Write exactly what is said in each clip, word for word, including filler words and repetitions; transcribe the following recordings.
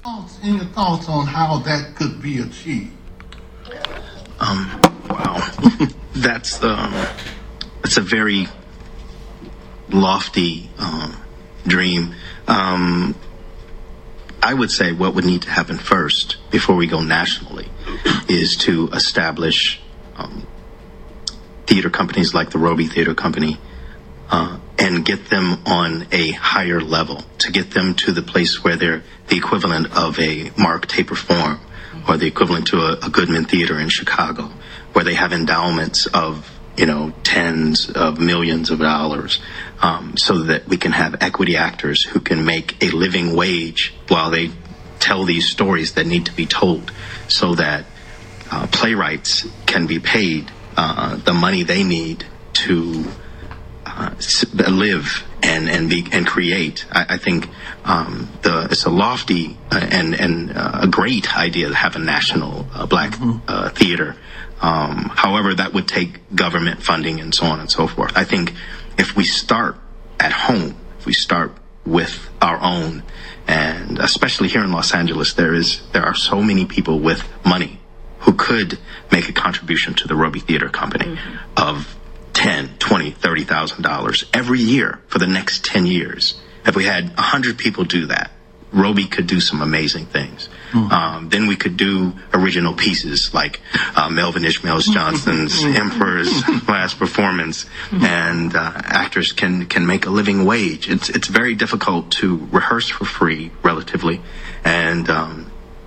Thoughts, any thoughts on how that could be achieved? Um, wow. That's, um, it's a very lofty um, dream. Um, I would say what would need to happen first before we go nationally is to establish um, theater companies like the Roby Theater Company uh, and get them on a higher level, to get them to the place where they're the equivalent of a Mark Taper Forum or the equivalent to a, a Goodman Theater in Chicago, where they have endowments of, you know, tens of millions of dollars, um, so that we can have equity actors who can make a living wage while they tell these stories that need to be told, so that uh, playwrights can be paid uh, the money they need to uh, live and and be and create. I, I think um, the it's a lofty uh, and and uh, a great idea to have a national uh, black uh, theater. Um, however, that would take government funding and so on and so forth. I think if we start at home, if we start with our own, and especially here in Los Angeles, there is there are so many people with money who could make a contribution to the Roby Theater Company mm-hmm. of ten, twenty, thirty thousand dollars every year for the next ten years. If we had a hundred people do that, Roby could do some amazing things. Mm-hmm. Um, then we could do original pieces like uh, Melvin Ishmael Johnson's Emperor's Last Performance, mm-hmm. and uh, actors can can make a living wage. It's it's very difficult to rehearse for free, relatively, and um,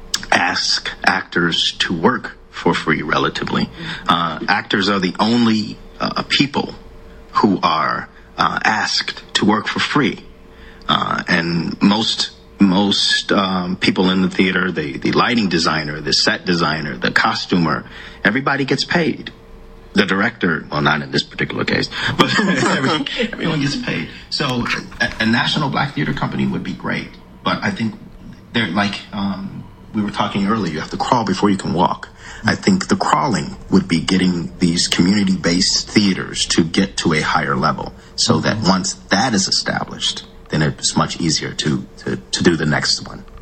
ask actors to work for free, relatively. Uh, actors are the only uh, people who are uh, asked to work for free, uh, and most. Most um, people in the theater, the, the lighting designer, the set designer, the costumer, everybody gets paid. The director, well, not in this particular case, but every, everyone gets paid. So a, a national black theater company would be great. But I think they're like um, we were talking earlier, you have to crawl before you can walk. I think the crawling would be getting these community-based theaters to get to a higher level, so that once that is established, then it's much easier to, to, to do the next one.